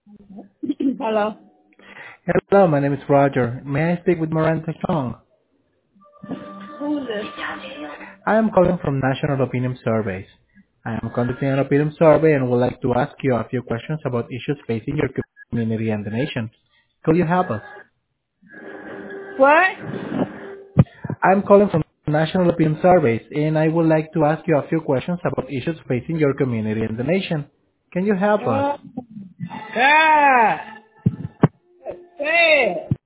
Hello. Hello, my name is Roger. May I speak with Miranda Chong? Who's this? I am calling from National Opinion Surveys. I am conducting an opinion survey and would like to ask you a few questions about issues facing your community and the nation. Could you help us? What? I am calling from National Opinion Surveys and I would like to ask you a few questions about issues facing your community and the nation. Can you help us? Oh, God. Hey.